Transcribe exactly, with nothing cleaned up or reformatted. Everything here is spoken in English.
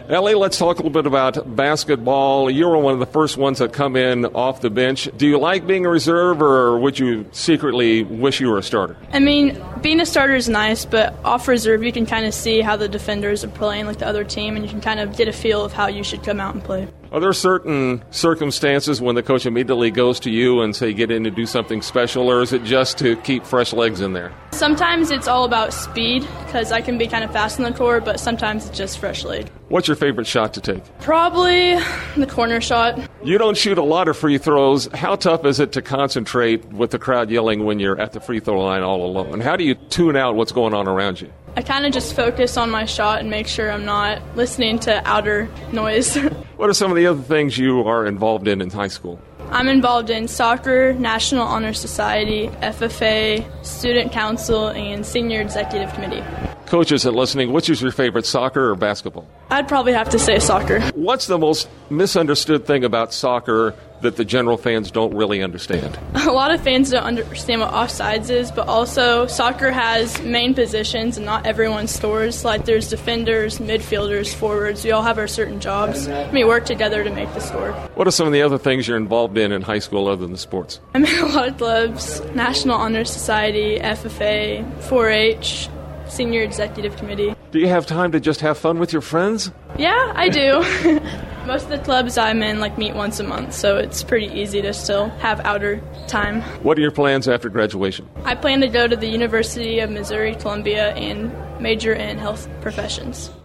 Ellie, let's talk a little bit about basketball. You were one of the first ones that come in off the bench. Do you like being a reserve, or would you secretly wish you were a starter? I mean, being a starter is nice, but off reserve you can kind of see how the defenders are playing, like the other team, and you can kind of get a feel of how you should come out and play. Are there certain circumstances when the coach immediately goes to you and say get in to do something special, or is it just to keep fresh legs in there? Sometimes it's all about speed, because I can be kind of fast on the court, but sometimes it's just fresh leg. What's your favorite shot to take? Probably the corner shot. You don't shoot a lot of free throws. How tough is it to concentrate with the crowd yelling when you're at the free throw line all alone? How do you tune out what's going on around you? I kind of just focus on my shot and make sure I'm not listening to outer noise. What are some of the other things you are involved in in high school? I'm involved in soccer, National Honor Society, F F A, Student Council, and Senior Executive Committee. Coaches that are listening, which is your favorite, soccer or basketball? I'd probably have to say soccer. What's the most misunderstood thing about soccer that the general fans don't really understand? A lot of fans don't understand what offsides is, but also soccer has main positions and not everyone scores. Like there's defenders, midfielders, forwards. We all have our certain jobs. We work together to make the score. What are some of the other things you're involved in in high school other than the sports? I'm in a lot of clubs, National Honor Society, F F A, four H, Senior Executive Committee. Do you have time to just have fun with your friends? Yeah, I do. Most of the clubs I'm in like meet once a month, so it's pretty easy to still have outer time. What are your plans after graduation? I plan to go to the University of Missouri-Columbia and major in health professions.